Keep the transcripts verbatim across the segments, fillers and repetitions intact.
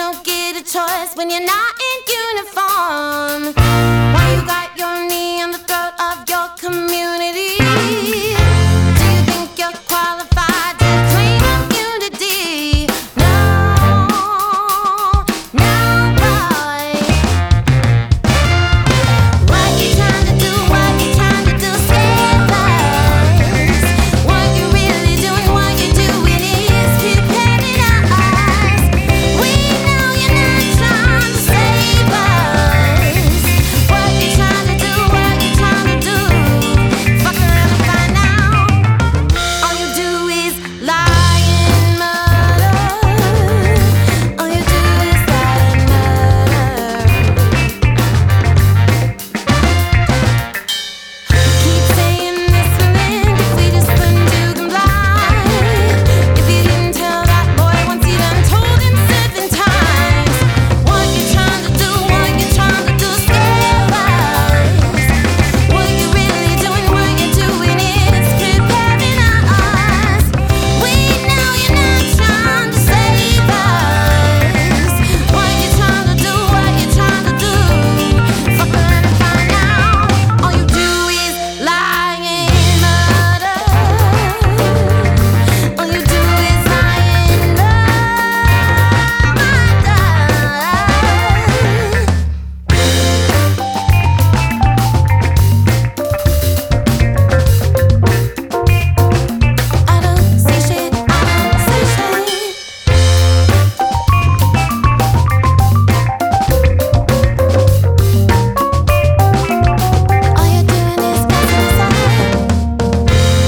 don't get a choice when you're not in uniform. Why you got your knee on the throat of your community? Do you think you're qualified to claim immunity? No, no, boy. What you trying to do? What you trying to do? Save us. What you really doing? What you doing is preparing us. We know you're not trying to save us. What you trying to do? What you trying to do? Fuck around and find out. All you do is lie and murder. All you do is lie and murder. Keep saying this will end if we just learn to comply. If you didn't tell that boy once, he done told him seven times. What you trying to do? What you trying to do? Save us. What you really doing? What you doing is preparing us. We know you're not trying to save us. What you trying to do? What you trying to do? Fuck around and find out. All you do is lie and murder. All you do is lie and I don't say shit, I don't say shit. All you're doing is messing us up.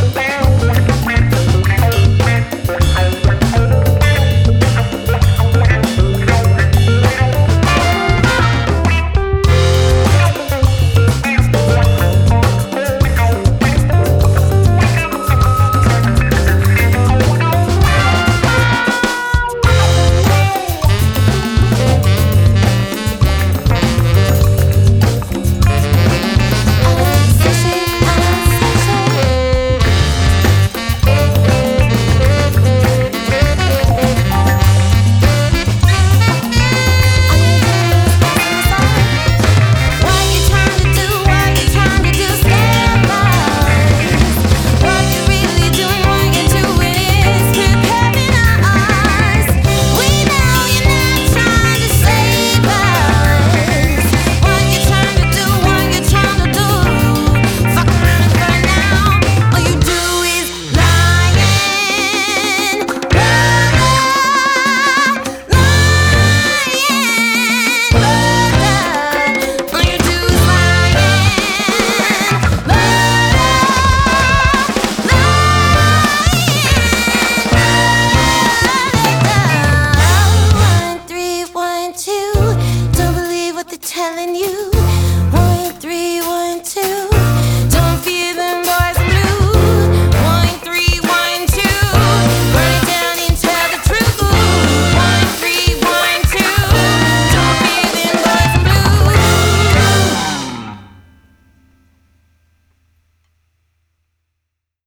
I don't say shit, I don't say shit. All you do is messing us up. What you trying to do? What you trying to do? Save us. What you really doing? What you doing is preparing us. We know you're not trying to save us. What you trying to do? What you trying to do? Fuck around and find out. All you do is lie and murder. Lie and murder. All you do is lie and murder. Lie and murder. One, three, one, two. Don't believe what they're telling you.